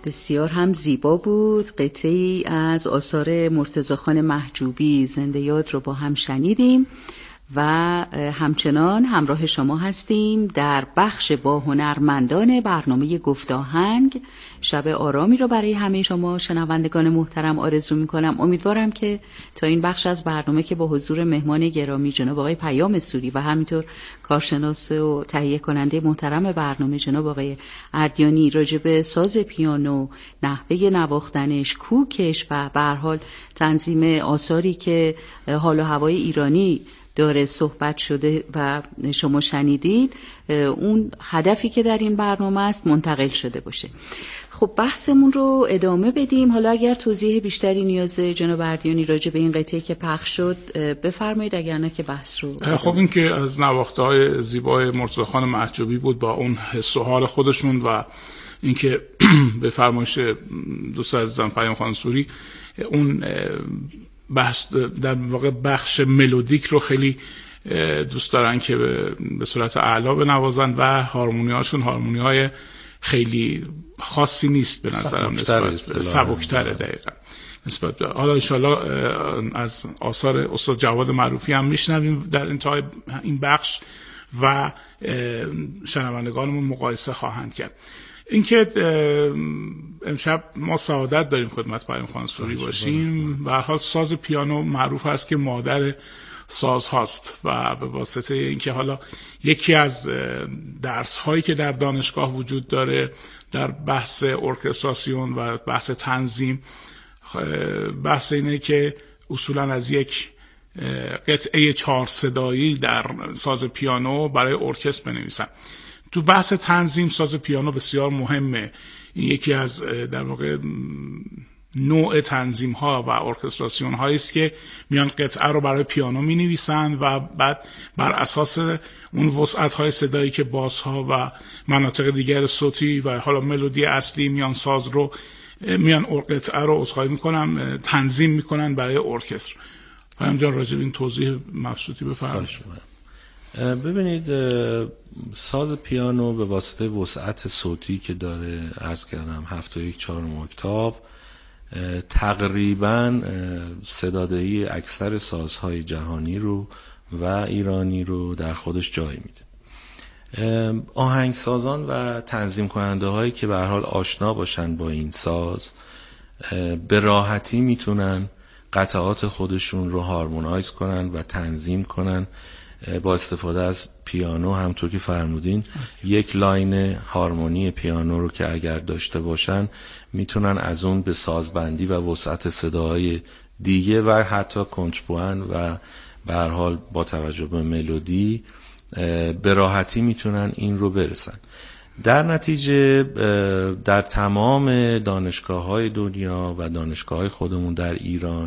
بسیار هم زیبا بود. قطعی از آثار مرتضی‌خان محجوبی زنده یاد رو با هم شنیدیم و همچنان همراه شما هستیم در بخش با هنرمندان برنامه گفتاهنگ. شب آرامی رو برای همه شما شنوندگان محترم آرزو می‌کنم. امیدوارم که تا این بخش از برنامه که با حضور مهمان گرامی جناب آقای پیام سوری و همینطور کارشناس و تهیه کننده محترم برنامه جناب آقای اردیانی راجع به ساز پیانو، نحوه نواختنش، کوکش و به هر حال تنظیم آثاری که حال و هوای ایرانی داره صحبت شده و شما شنیدید، اون هدفی که در این برنامه است منتقل شده باشه. خب بحثمون رو ادامه بدیم. حالا اگر توضیح بیشتری نیاز جناب اردیانی راجع به این قطعه که پخش شد بفرمایید، اگر نه که بحث رو خب این که از نواخته‌های زیبای مرتضی‌خان محجوبی بود با اون حس و حال خودشون و اینکه به فرمایش دوست عزیزم پیام خان سوری اون بحث در واقع بخش ملودیک رو خیلی دوست دارن که به صورت اعلا بنوازن و هارمونی‌هاشون هارمونی‌های خیلی خاصی نیست به نظرم، نسبت سبک‌تره دقیقاً نسبت. حالا انشالله از آثار استاد جواد معروفی هم میشنویم در انتهای این بخش و شنوندگانمون مقایسه خواهند کرد. اینکه امشب ما سعادت داریم خدمت پیام خان سوری باشیم. به هر حال ساز پیانو معروف است که مادر ساز هاست و به واسطه اینکه حالا یکی از درس هایی که در دانشگاه وجود داره در بحث ارکستراسیون و بحث تنظیم، بحث اینه که اصولا از یک قطعه 4 صدایی در ساز پیانو برای ارکستر بنویسن. تو بحث تنظیم ساز پیانو بسیار مهمه. این یکی از در واقع نوع تنظیم ها و ارکستراسیون هایی است که میان قطعه رو برای پیانو می نویسن و بعد بر اساس اون وسعت های صدایی که باس‌ها و مناطق دیگر صوتی و حالا ملودی اصلی میان ساز رو میان قطعه رو اسخای میکنن، تنظیم میکنن برای ارکستر. پیام جان راجع به این توضیح مبسوطی بفرمایید. ببینید ساز پیانو به واسطه وسعت صوتی که داره، عرض کردم 7/4 اکتاو، تقریبا صدادهی اکثر سازهای جهانی رو و ایرانی رو در خودش جای میده. آهنگسازان و تنظیم کننده هایی که به هر حال آشنا باشن با این ساز به راحتی میتونن قطعات خودشون رو هارمونایز کنن و تنظیم کنن با استفاده از پیانو. همطور که فرمودین یک لاین هارمونی پیانو رو که اگر داشته باشن میتونن از اون به سازبندی و وسعت صداهای دیگه و حتی کنترپوان و به هر حال با توجه به ملودی به راحتی میتونن این رو برسن. در نتیجه در تمام دانشگاه‌های دنیا و دانشگاه‌های خودمون در ایران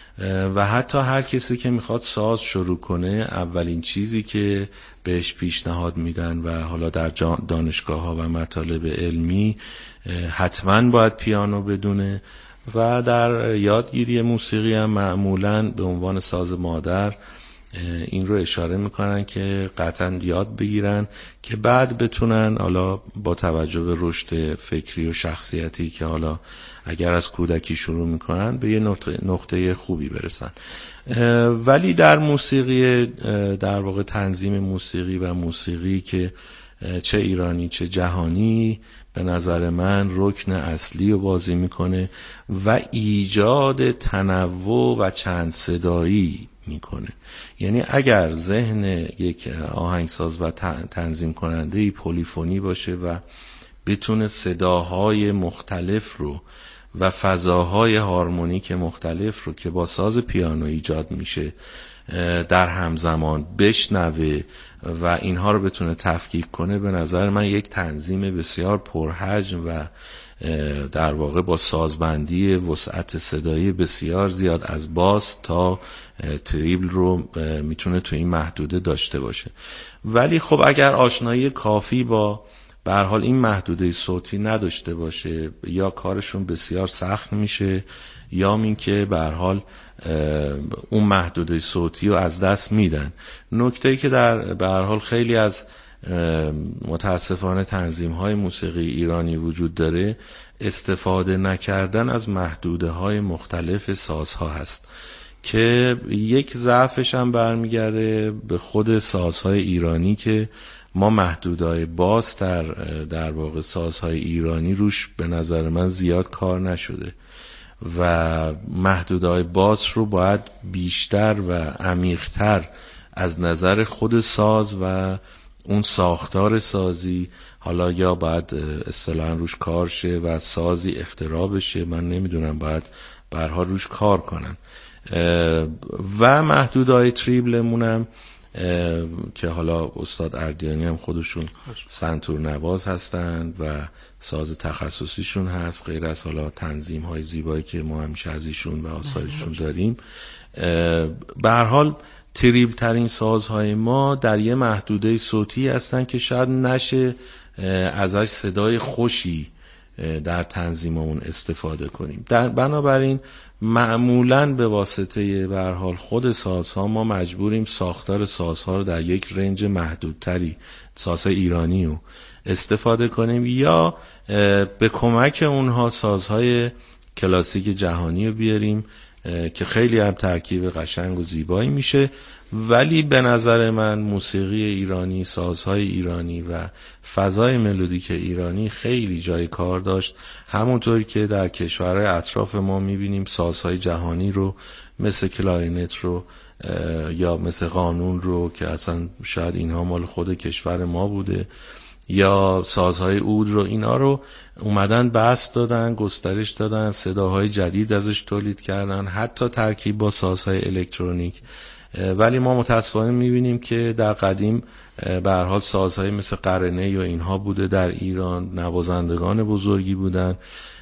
و حتی هر کسی که میخواد ساز شروع کنه، اولین چیزی که بهش پیشنهاد میدن و حالا در دانشگاه‌ها و مطالب علمی حتما باید پیانو بدونه و در یادگیری موسیقی هم معمولاً به عنوان ساز مادر این رو اشاره میکنن که قطعا یاد بگیرن که بعد بتونن حالا با توجه به رشد فکری و شخصیتی که حالا اگر از کودکی شروع میکنن به یه نقطه خوبی برسن. ولی در موسیقی، در واقع تنظیم موسیقی و موسیقی که چه ایرانی چه جهانی، به نظر من رکن اصلی رو بازی میکنه و ایجاد تنوع و چند صدایی میکنه. یعنی اگر ذهن یک آهنگساز و تنظیم کننده پلیفونی باشه و بتونه صداهای مختلف رو و فضاهای هارمونیک مختلف رو که با ساز پیانو ایجاد میشه در همزمان بشنوه و اینها رو بتونه تفکیک کنه، به نظر من یک تنظیم بسیار پرحجم و در واقع با سازبندی وسعت صدایی بسیار زیاد از باس تا تریبل رو میتونه تو این محدوده داشته باشه. ولی خب اگر آشنایی کافی با به هر حال این محدوده صوتی نداشته باشه، یا کارشون بسیار سخت میشه یا این که به هر حال اون محدوده صوتی رو از دست میدن. نکته‌ای که در به هر حال خیلی از متاسفانه تنظیم‌های موسیقی ایرانی وجود داره، استفاده نکردن از محدوده‌های مختلف سازها هست که یک ضعفش هم برمیگرده به خود سازهای ایرانی که ما محدودهای باز در واقع سازهای ایرانی روش به نظر من زیاد کار نشده و محدودهای باز رو باید بیشتر و عمیق‌تر از نظر خود ساز و اون ساختار سازی، حالا یا باید اصطلاحاً روش کار شه و سازی اختراع بشه، من نمیدونم، باید برها روش کار کنن. و محدودهای تریبلمونم که حالا استاد اردیانی هم خودشون سنتور نواز هستند و ساز تخصصیشون هست، غیر از حالا تنظیم های زیبایی که ما همیشه از ایشون و آثارشون داریم. به هر حال تریبل ترین سازهای ما در یه محدوده صوتی هستن که شاید نشه ازش صدای خوشی در تنظیممون استفاده کنیم. بنابراین معمولاً به واسطه به هر حال خود سازها ما مجبوریم ساختار سازها رو در یک رنج محدودتری، سازهای ایرانی رو استفاده کنیم یا به کمک اونها سازهای کلاسیک جهانی رو بیاریم که خیلی هم ترکیب قشنگ و زیبایی میشه. ولی به نظر من موسیقی ایرانی، سازهای ایرانی و فضای ملودیک ایرانی خیلی جای کار داشت، همونطوری که در کشورهای اطراف ما میبینیم سازهای جهانی رو مثل کلارینت رو یا مثل قانون رو که اصلا شاید اینها مال خود کشور ما بوده، یا سازهای عود رو، اینا رو اومدن بسط دادن، گسترش دادن، صداهای جدید ازش تولید کردن، حتی ترکیب با سازهای الکترونیک. ولی ما متاسفانه میبینیم که در قدیم به هر حال سازهای مثل قرنه یا اینها بوده در ایران، نوازندگان بزرگی بودن،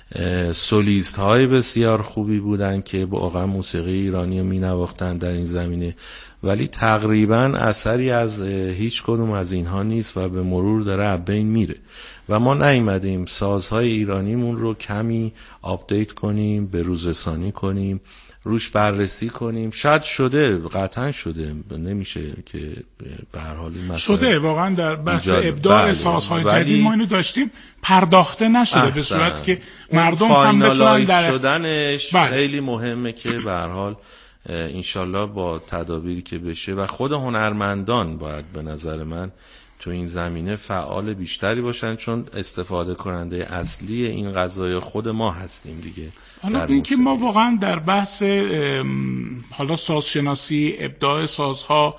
سولیست های بسیار خوبی بودن که واقعا موسیقی ایرانی رو مینواختن در این زمینه، ولی تقریبا اثری از هیچ کدوم از اینها نیست و به مرور داره از بین میره و ما نیومدیم سازهای ایرانیمون رو کمی آپدیت کنیم، به روز رسانی کنیم، روش بررسی کنیم. شاید شده، قطعا شده، نمیشه که به هر حال این شده واقعا در بحث ابداع سازهای جدید ما اینو داشتیم، پرداخته نشده به صورت که مردم هم بتونن در شدنش خیلی مهمه که به هر حال انشالله با تدابیری که بشه و خود هنرمندان باید به نظر من تو این زمینه فعال بیشتری باشن، چون استفاده کننده اصلی این قضایای خود ما هستیم دیگه. حالا این که ما واقعا در بحث حالا سازشناسی، ابداع سازها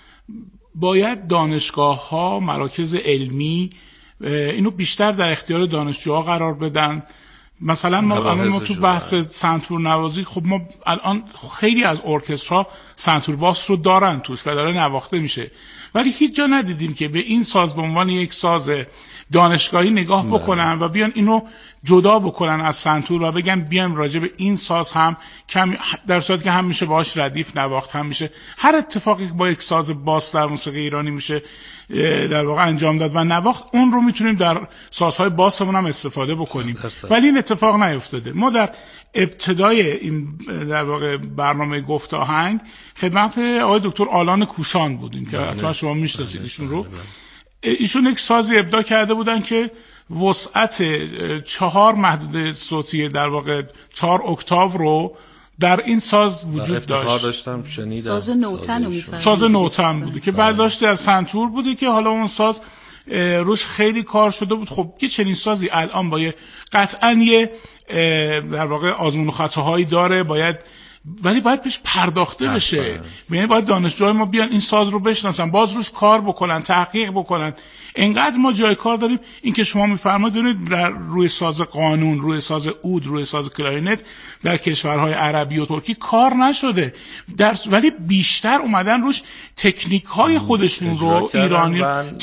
باید دانشگاه ها، مراکز علمی اینو بیشتر در اختیار دانشجوها قرار بدن. مثلا ما تو بحث سنتور نوازی، خب ما الان خیلی از ارکسترها سنتور باس رو دارن توش و داره نواخته میشه، ولی هیچ جا ندیدیم که به این ساز به عنوان یک ساز دانشگاهی نگاه بکنن و بیان اینو جدا بکنن از سنتور و بگن بیان راجع به این ساز هم کم، در صورتی که هم میشه باهاش ردیف نواخت، هم میشه هر اتفاقی که با یک ساز باس در موسیقی ایرانی میشه در واقع انجام داد و نواخت، اون رو میتونیم در سازهای باسمون هم استفاده بکنیم. ولی این اتفاق نیفتاده. ما در ابتدای این در واقع برنامه گفت آهنگ خدمت آقای دکتر آلان کوشان بودیم که حتما شما میشناسید ایشون رو. ایشون یک سازی ابداع کرده بودن که وسعت 4 محدوده صوتی در واقع 4 اکتاو رو در این ساز وجود داشت. ساز نوتن ساز نوتن بوده که برداشته از سنتور بوده که حالا اون ساز روش خیلی کار شده بود. خب یه چنین سازی الان با قطعاً یه در واقع آزمون و خطاهایی داره، ولی باید بهش پرداخته بشه. یعنی باید دانشجوهای ما بیان این ساز رو بشناسن، باز روش کار بکنن، تحقیق بکنن. اینقدر ما جای کار داریم. این که شما میفرمایید روی ساز قانون، روی ساز عود، روی ساز کلارینت در کشورهای عربی و ترکی کار نشده، ولی بیشتر اومدن روش تکنیک های خودشون رو ایرانی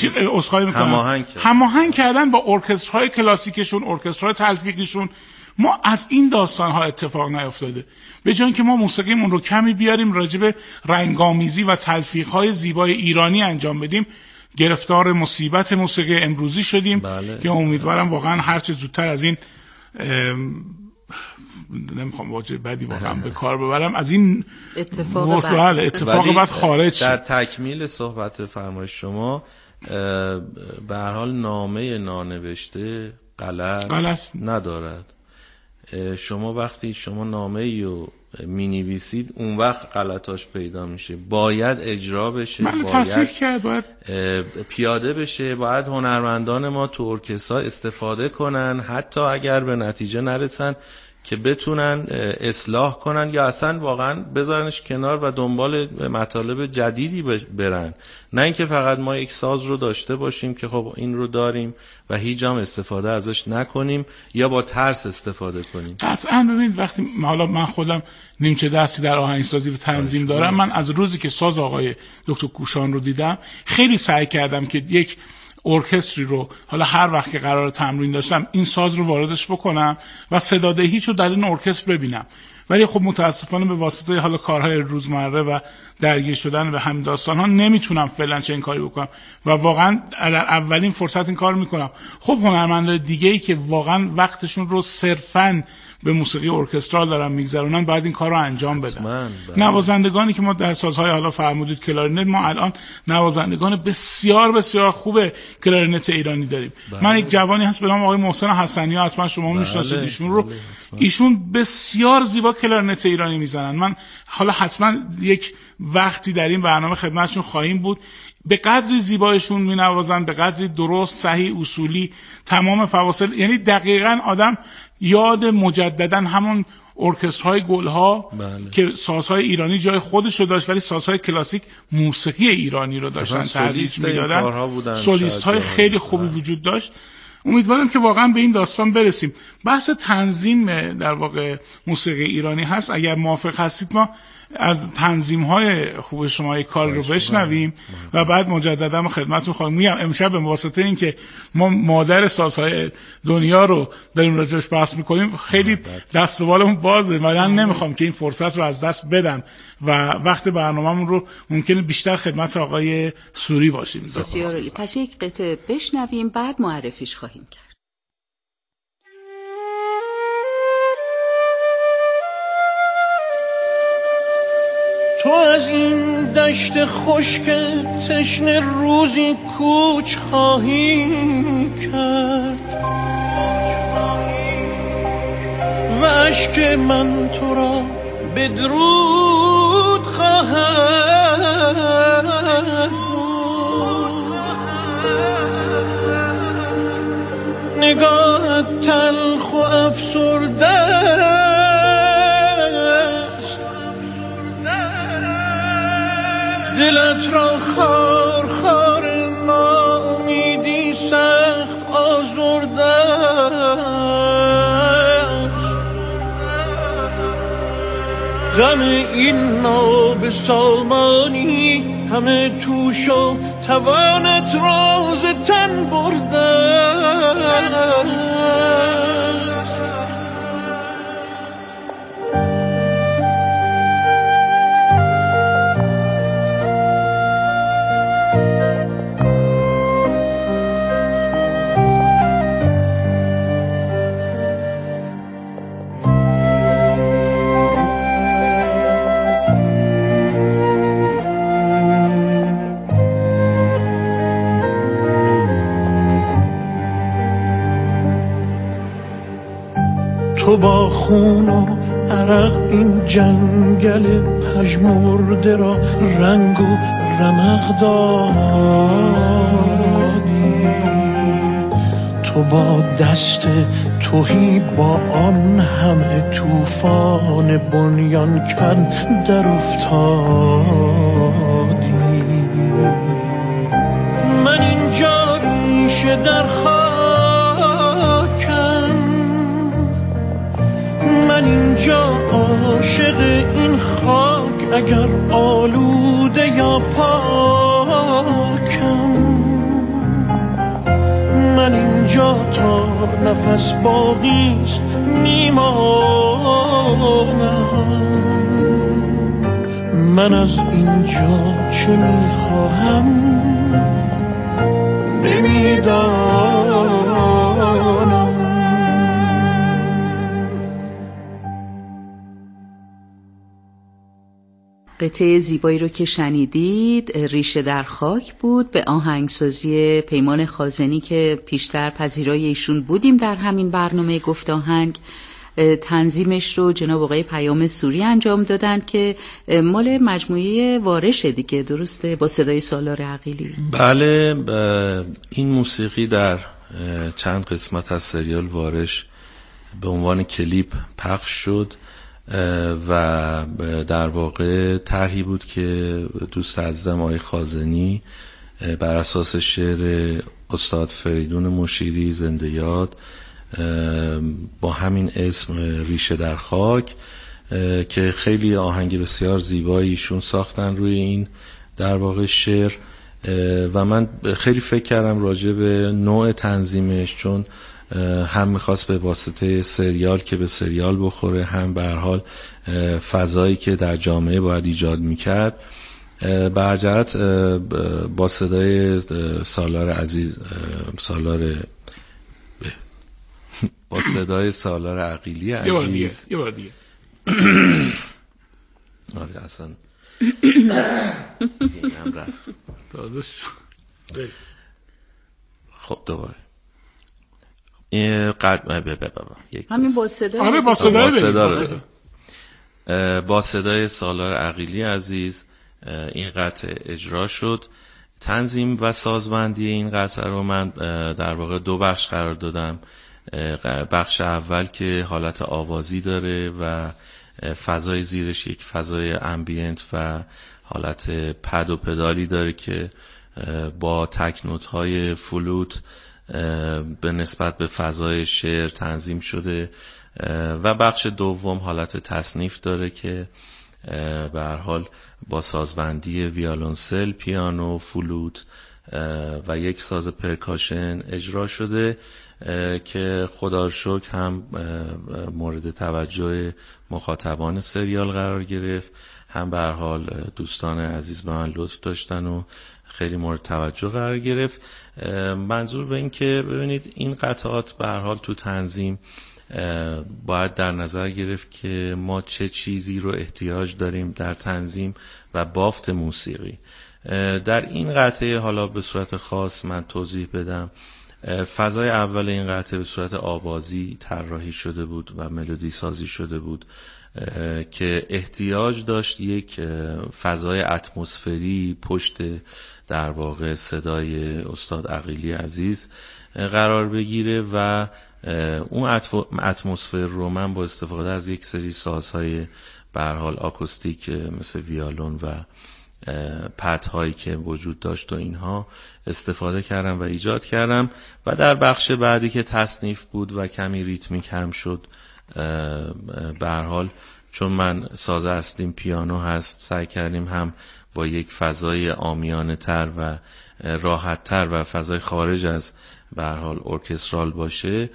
هماهنگ کردن با ارکسترهای کلاسیکشون، ارکسترهای تلفیقیشون. ما از این داستان ها اتفاق نیفتاده. به جای اینکه ما موسیقیمون رو کمی بیاریم راجع به رنگامیزی و تلفیق های زیبای ایرانی انجام بدیم، گرفتار مصیبت موسیقی امروزی شدیم که امیدوارم واقعا هرچه زودتر از این نمیخوام واژه بدی واقعا به کار ببرم، از این اتفاق بعد خارج. در تکمیل صحبت فرمایش شما به هر حال نامه نانوشته غلط ندارد. شما وقتی شما نامه رو مینویسید اون وقت غلطاش پیدا میشه، باید اجرا بشه، باید پیاده بشه، باید هنرمندان ما تو ارکسترها استفاده کنن حتی اگر به نتیجه نرسن که بتونن اصلاح کنن یا اصلا واقعا بذارنش کنار و دنبال مطالب جدیدی برن، نه اینکه فقط ما یک ساز رو داشته باشیم که خب این رو داریم و هیچ هم استفاده ازش نکنیم یا با ترس استفاده کنیم. قطعا ببینید وقتی حالا من خودم نیمچه دستی در آهنگسازی و تنظیم دارم، من از روزی که ساز آقای دکتر کوشان رو دیدم خیلی سعی کردم که یک ارکستری رو حالا هر وقت که قرار تمرین داشتم این ساز رو واردش بکنم و صدادهیش رو در این ارکستر ببینم، ولی خب متاسفانه به واسطه حالا کارهای روزمره و درگیر شدن به همین داستان‌ها نمیتونم فعلا چه این کاری بکنم و واقعا در اولین فرصت این کار میکنم. خب هنرمندای دیگه‌ای که واقعا وقتشون رو صرفاً به موسیقی ارکسترال دارن میگذرونن باید این کار رو انجام بدن. نوازندگانی که ما در سازهای حالا فرمودید کلارینت، ما الان نوازندگان بسیار بسیار خوب کلارینت ایرانی داریم. من یک جوانی هست به نام آقای محسن حسنی، حتما شما میشناسید ایشون رو. ایشون بسیار زیبا کلارینت ایرانی میزنن. من حالا حتما یک وقتی در این برنامه خدمتشون خواهیم بود. به قدری زیبایشون مینوازن، به قدری درست، صحیح، اصولی، تمام فواصل، یعنی دقیقاً آدم یاد مجدداً همون ارکسترهای گلها که سازهای ایرانی جای خودش رو داشت ولی سازهای کلاسیک موسیقی ایرانی رو داشتن ترویج میدادن، سولیست های خیلی خوبی وجود داشت. امیدوارم که واقعا به این داستان برسیم. بحث تنظیم در واقع موسیقی ایرانی هست. اگر موافق هستید ما از تنظیم‌های خوب شما یک کار رو بشنویم و بعد مجددا خدمتتون خواهیم. میگم امشب به واسطه این که ما مادر سازهای دنیا رو داریم راجعش بحث می‌کنیم خیلی دست و بالمون بازه و من نمیخوام که این فرصت رو از دست بدم و وقت برنامه‌مون رو ممکنه بیشتر خدمت آقای سوری باشیم. بسیار عالی. پس یک قطعه بشنویم بعد معرفیش خواهیم کرد. تو از این دشت خشک تشنه روزی کوچ خواهی کرد و اشک من تو را بدرود خواهد نگاهت تلخ و افسرده دلت را خار خار ناامیدی سخت آزرده است. غم این نابسامانی همه توش و توانت راز تن برده است. تو با خون و عرق این جنگل پژمرده را رنگ و رمق دادی. تو با دست تهی با آن همه طوفان بنیان کن در افتادی. من اینجا ریشه در من اینجا عاشق این خاک اگر آلوده یا پاکم. من اینجا تا نفس باقیست میمانم. من از اینجا چه میخواهم نمیدانم. قطعه زیبایی رو که شنیدید ریشه در خاک بود به آهنگسازی پیمان خازنی که پیشتر پذیرای ایشون بودیم در همین برنامه گفت آهنگ. تنظیمش رو جناب آقای پیام سوری انجام دادن که مال مجموعه وارش دیگه، درسته؟ با صدای سالار عقیلی. بله، این موسیقی در چند قسمت از سریال وارش به عنوان کلیپ پخش شد و در واقع طرحی بود که دوست عزیزم آقای خازنی بر اساس شعر استاد فریدون مشیری زنده یاد با همین اسم ریشه در خاک که خیلی آهنگ بسیار زیباییشون ساختن روی این در واقع شعر و من خیلی فکر کردم راجع به نوع تنظیمش، چون هم میخواست به واسطه سریال که به سریال بخوره، هم به هر حال فضایی که در جامعه باید ایجاد میکرد. برجهت با صدای سالار عزیز با صدای سالار عقیلی عزیز یه بار دیگه آره اصلا اینم رفت. خب دوباره همین با صدا. آره با صدای سالار عقیلی عزیز این قطعه اجرا شد. تنظیم و سازبندی این قطعه رو من در واقع دو بخش قرار دادم. بخش اول که حالت آوازی داره و فضای زیرش یک فضای امبینت و حالت پد و پدالی داره که با تک نوت های فلوت به نسبت به فضای شعر تنظیم شده و بخش دوم حالت تصنیف داره که به هر حال با سازبندی ویولنسل، پیانو، فلوت و یک ساز پرکاشن اجرا شده که خدا رو شکر هم مورد توجه مخاطبان سریال قرار گرفت، هم به هر حال دوستان عزیز به من لطف داشتن و خیلی مورد توجه قرار گرفت. منظور به این که ببینید این قطعات به هر حال تو تنظیم باید در نظر گرفت که ما چه چیزی رو احتیاج داریم در تنظیم و بافت موسیقی. در این قطعه حالا به صورت خاص من توضیح بدم، فضای اول این قطعه به صورت آوازی طراحی شده بود و ملودی سازی شده بود که احتیاج داشت یک فضای اتمسفری پشت در واقع صدای استاد عقیلی عزیز قرار بگیره و اون اتمسفر رو من با استفاده از یک سری سازهای به هر حال آکوستیک مثل ویولون و پدهایی که وجود داشت و اینها استفاده کردم و ایجاد کردم و در بخش بعدی که تصنیف بود و کمی ریتمیک هم شد، به هر حال چون من ساز اصلیم پیانو هست سعی کردیم هم با یک فضای عامیانه تر و راحت تر و فضای خارج از به هر حال ارکسترال باشه.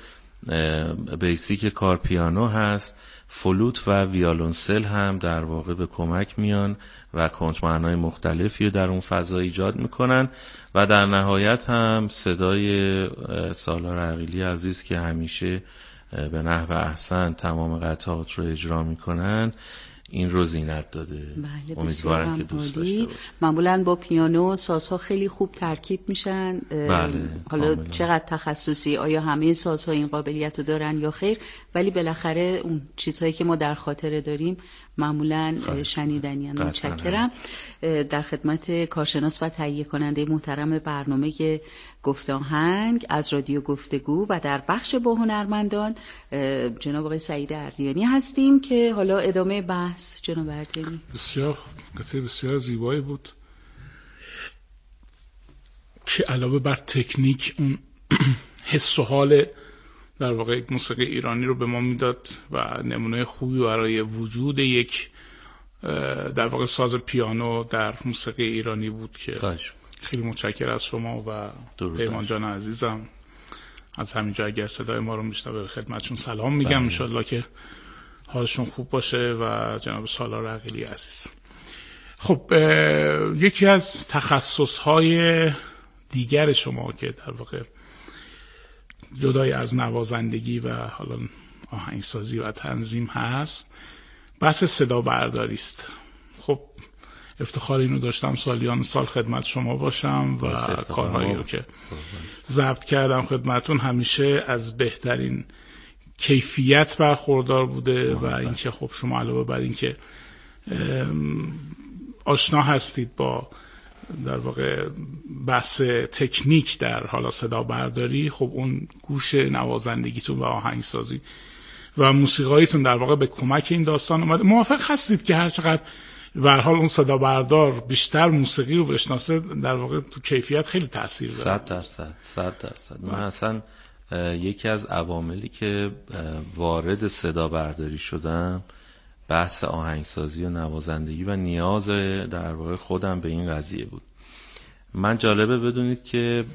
بیسیک کار پیانو هست، فلوت و ویولنسل هم در واقع به کمک میان و کنترمن‌های مختلفی رو در اون فضا ایجاد میکنن و در نهایت هم صدای سالار عقیلی عزیز که همیشه به نحو احسن تمام قطعات رو اجرا میکنن این رو زینت داده. بله، امیدوارم که دوست داشته باشه. معمولا با پیانو سازها خیلی خوب ترکیب میشن. بله، حالا کاملا. چقدر تخصصی، آیا همه سازها این قابلیت رو دارن یا خیر، ولی بالاخره اون چیزهایی که ما در خاطر داریم معمولا شنیدنی. متشکرم. در خدمت کارشناس و تهیه کننده محترم برنامه گفت آهنگ از رادیو گفتگو و در بخش با هنرمندان جناب آقای سعید اردیانی هستیم که حالا ادامه بحث. جناب اردیانی، بسیار قطعه بسیار زیبایی بود که علاوه بر تکنیک اون حس و حال در واقع یک موسیقی ایرانی رو به ما میداد و نمونه خوبی برای وجود یک در واقع ساز پیانو در موسیقی ایرانی بود که خیلی متشکر از شما و پیمان جان عزیزم. از همینجا اگر صدای ما رو میشنوه به خدمتشون سلام میگم. انشالله که حالشون خوب باشه و جناب سالار عقیلی عزیز. خب یکی از تخصصهای دیگر شما که در واقع جدای از نوازندگی و حالا آهنگسازی و تنظیم هست، بحث صدا برداری است. خب افتخار اینو داشتم سالیان سال خدمت شما باشم و کارهایی رو که ضبط کردم خدمتون همیشه از بهترین کیفیت برخوردار بوده و اینکه خب شما علاوه بر اینکه آشنا هستید با در واقع بحث تکنیک در حالا صدا برداری، خب اون گوش نوازندگیتون و آهنگسازی و موسیقاییتون در واقع به کمک این داستان اومده. موافق هستید که هر چقدر به هر حال اون صدا بردار بیشتر موسیقی رو بشناسه در واقع تو کیفیت خیلی تاثیر داره؟ 100%. من اصلا یکی از عواملی که وارد صدا برداری شدم بحث آهنگسازی و نوازندگی و نیاز در واقع خودم به این قضیه بود. من جالبه بدونید که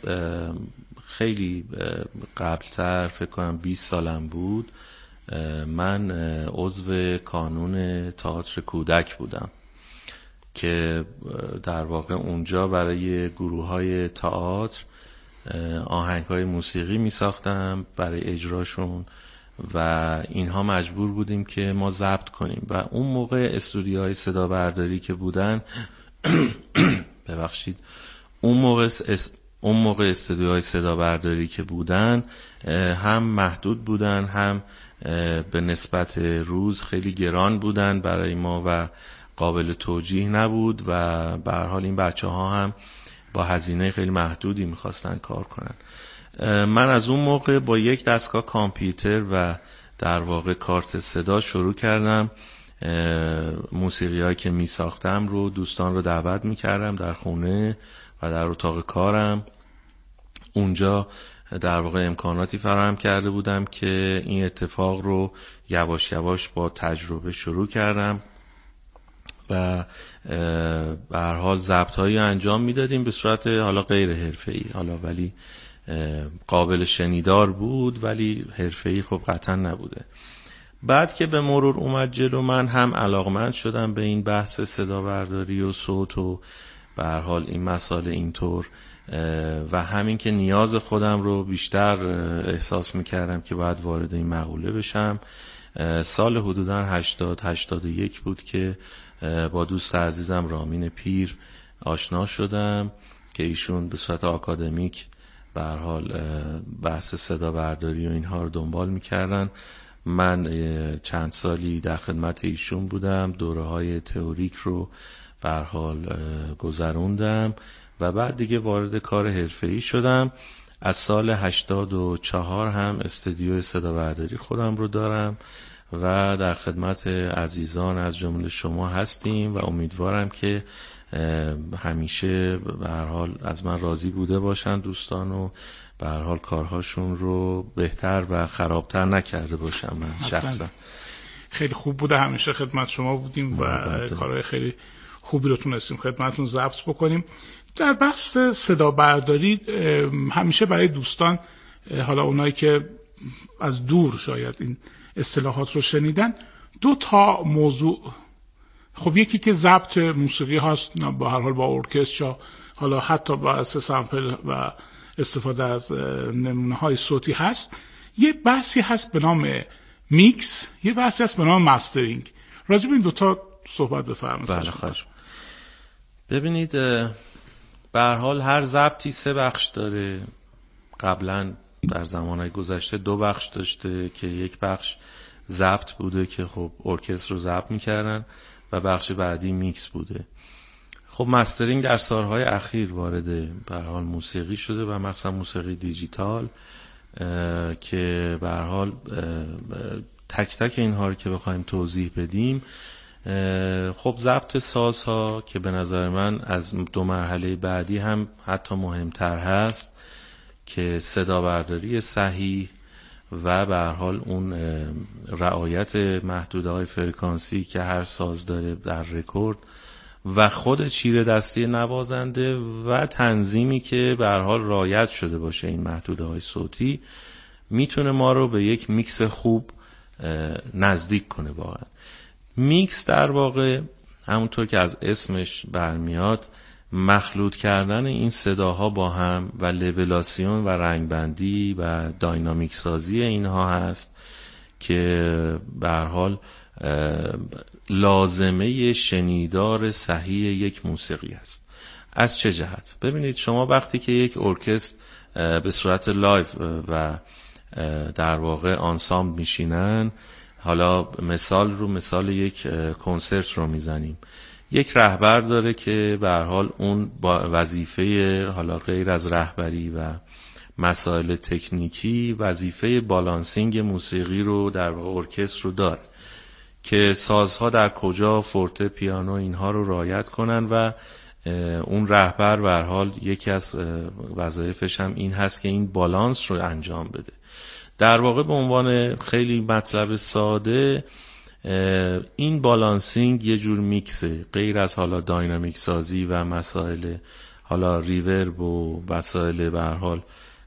خیلی قبلتر فکر کنم 20 سالم بود من عضو کانون تئاتر کودک بودم که در واقع اونجا برای گروه‌های تئاتر آهنگ‌های موسیقی می‌ساختم برای اجراشون و اینها مجبور بودیم که ما ضبط کنیم و اون موقع استودیوهای صدا برداری که بودن ببخشید اون موقع استودیوهای صدا برداری که بودن هم محدود بودن هم به نسبت روز خیلی گران بودن برای ما و قابل توجیه نبود و به هر حال این بچه‌ها هم با هزینه خیلی محدودی می‌خواستن کار کنن. من از اون موقع با یک دستگاه کامپیوتر و در واقع کارت صدا شروع کردم موسیقی‌هایی که می‌ساختم رو دوستان رو دعوت می‌کردم در خونه و در اتاق کارم. اونجا در واقع امکاناتی فراهم کرده بودم که این اتفاق رو یواش یواش با تجربه شروع کردم و به هر حال ضبط‌هایی انجام میدادیم به صورت حالا غیر حرفه‌ای، حالا ولی قابل شنیدار بود ولی حرفه‌ای خب قطعا نبوده. بعد که به مرور اومد جلو من هم علاقمند شدم به این بحث صدا برداری و صوت و به هر حال این مسائل اینطور و همین که نیاز خودم رو بیشتر احساس میکردم که باید وارد این مقوله بشم. سال حدوداً 80-81 بود که با دوست عزیزم رامین پیر آشنا شدم که ایشون به صورت آکادمیک به هر حال بحث صدا برداری و اینها رو دنبال میکردن. من چند سالی در خدمت ایشون بودم، دوره‌های تئوریک رو به هر حال گذروندم و بعد دیگه وارد کار حرفه‌ای شدم. از سال 84 هم استودیو صدا برداری خودم رو دارم و در خدمت عزیزان از جمله شما هستیم و امیدوارم که همیشه به هر حال از من راضی بوده باشن دوستان و به هر حال کارهاشون رو بهتر و خرابتر نکرده باشم. من شخصا خیلی خوب بوده، همیشه خدمت شما بودیم و کارهای خیلی خوبی رو تونستیم خدمتتون ضبط بکنیم. در بحث صدا برداری همیشه برای دوستان، حالا اونایی که از دور شاید این اصطلاحات رو شنیدن، 2 تا موضوع، خب یکی که ضبط موسیقی هست به هر حال با ارکستر، حالا حتی با سامپل و استفاده از نمونه‌های صوتی هست. یه بحثی هست به نام میکس، یه بحثی هست به نام ماسترینگ. راجع به این 2 تا صحبت بفرمایید. بله خواهش. ببینید به هر حال هر ضبطی 3 بخش داره. قبلا در زمانهای گذشته 2 بخش داشته که یک بخش ضبط بوده که خب ارکستر رو ضبط می‌کردن و بخش بعدی میکس بوده. خب ماسترینگ در سالهای اخیر وارد به هر حال موسیقی شده و مخصوصا موسیقی دیجیتال که به هر حال تک تک اینها رو که بخوایم توضیح بدیم، خب ضبط سازها که به نظر من از 2 مرحله بعدی هم حتی مهمتر هست که صدا برداری صحیح و به هر حال اون رعایت محدوده‌های فرکانسی که هر ساز داره در رکورد و خود چیره دستی نوازنده و تنظیمی که به هر حال رعایت شده باشه این محدوده‌های صوتی، میتونه ما رو به یک میکس خوب نزدیک کنه. واقعا میکس در واقع همونطور که از اسمش برمیاد مخلوط کردن این صداها با هم و لولاسیون و رنگبندی و داینامیک سازی اینها هست که به هر حال لازمه شنیدار صحیح یک موسیقی است. از چه جهت؟ ببینید شما وقتی که یک ارکستر به صورت لایو و در واقع آنسامبل میشینن، حالا مثال یک کنسرت رو میزنیم، یک رهبر داره که به هر حال اون با وظیفه، حالا غیر از رهبری و مسائل تکنیکی، وظیفه بالانسینگ موسیقی رو در واقع ارکستر رو داره که سازها در کجا، فورته، پیانو، اینها رو رعایت کنن و اون رهبر به هر حال یکی از وظایفش هم این هست که این بالانس رو انجام بده. در واقع به عنوان خیلی مطلب ساده، این بالانسینگ یه جور میکسه، غیر از حالا داینامیک سازی و مسائل حالا ریورب و مسائل به هر حال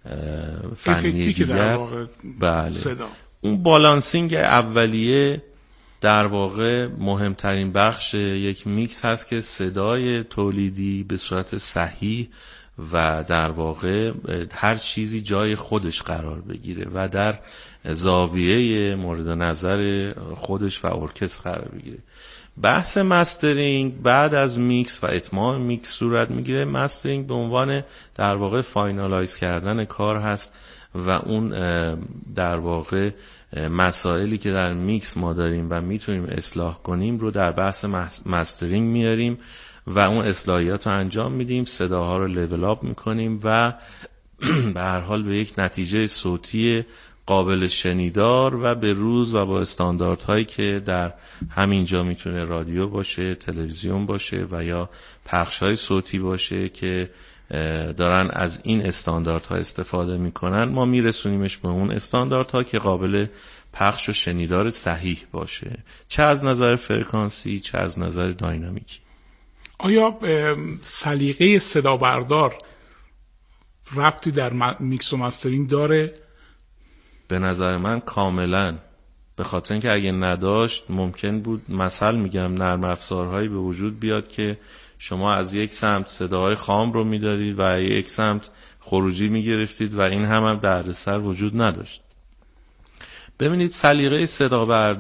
فنی دیگر. بله. صدا. اون بالانسینگ اولیه در واقع مهمترین بخش یک میکس هست که صدای تولیدی به صورت صحیح و در واقع هر چیزی جای خودش قرار بگیره و در زاویه مورد نظر خودش و ارکستر قرار بگیره. بحث مسترینگ بعد از میکس و اتمام میکس صورت میگیره. مسترینگ به عنوان در واقع فاینالایز کردن کار هست و اون در واقع مسائلی که در میکس ما داریم و میتونیم اصلاح کنیم رو در بحث مسترینگ میاریم و اون اصلاحیات رو انجام میدیم، صداها رو لیول اپ میکنیم و به هر حال به یک نتیجه صوتی قابل شنیدار و به روز و با استانداردهایی که در همینجا میتونه رادیو باشه، تلویزیون باشه و یا پخش‌های صوتی باشه که دارن از این استانداردها استفاده میکنن، ما میرسونیمش به اون استانداردها که قابل پخش و شنیدار صحیح باشه، چه از نظر فرکانسی چه از نظر داینامیکی. آیا سلیقه صدا بردار ربطی در میکس و مسترینگ داره؟ به نظر من کاملا، به خاطر اینکه اگه نداشت ممکن بود، مثل میگم، نرم افزارهایی به وجود بیاد که شما از یک سمت صداهای خام رو میدادید و یک سمت خروجی میگرفتید و این هم دردسر وجود نداشت. ببینید سلیقه صدا بردار